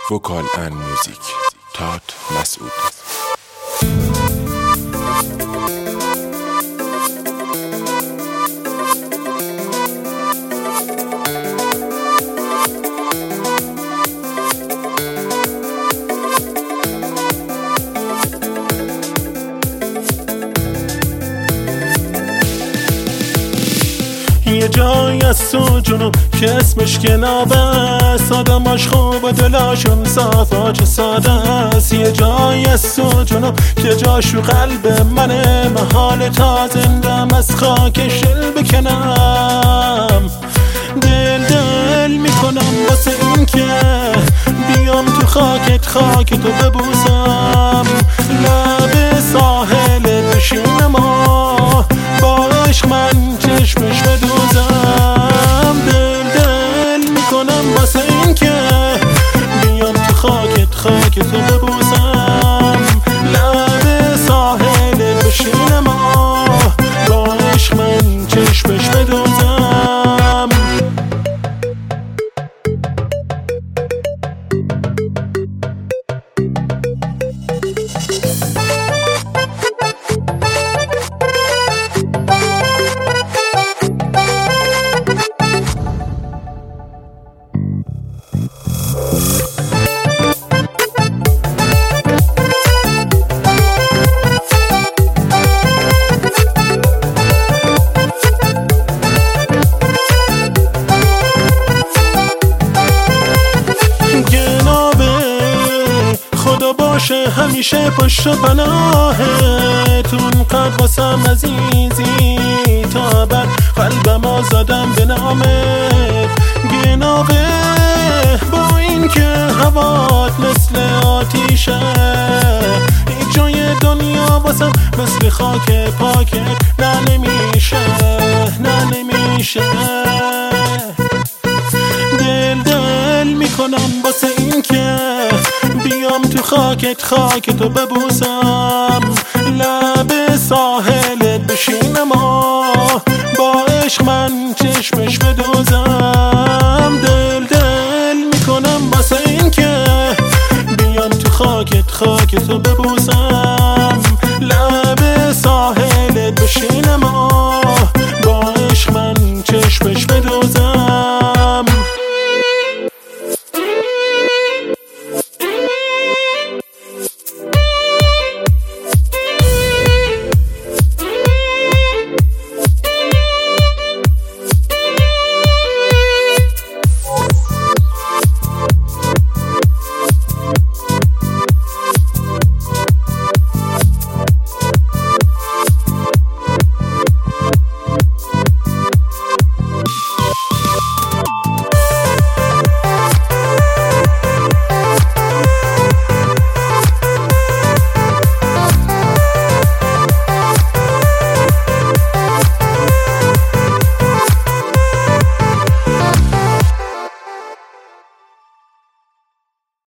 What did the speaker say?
وکال ان میوزیک تات مسعود. یه جایی از تو جنوب که اسمش گنابه است، آدماش خوب و دلاشون صافا چه ساده است. یه جایی از تو جنوب که جاشو قلب منه، محال تا زندم از خاکش دل بکنم. دل میکنم واسه این که بیام تو خاکت رو ببوسم، لب ساحلت بشینم و با عشق من چشمش بدوزم. دل میکنم واسه این که بیام تو خاکت رو ببوسم، لب ساحلت بشینم و با عشق من چشمش بدوزم. خدا باشه همیشه پشت و پناهت، اونقدر واسم عزیزی تا ابد، قلبم آزادم به نامت. گناوه با این که هوات مثل آتیشه، هیچ جای دنیا واسم مثل خاک پاکت نه نمیشه. دل میکنم واسه این که بیام تو خاکت رو ببوسم، لب ساحلت بشینم و با عشق من چشمش بدوزم.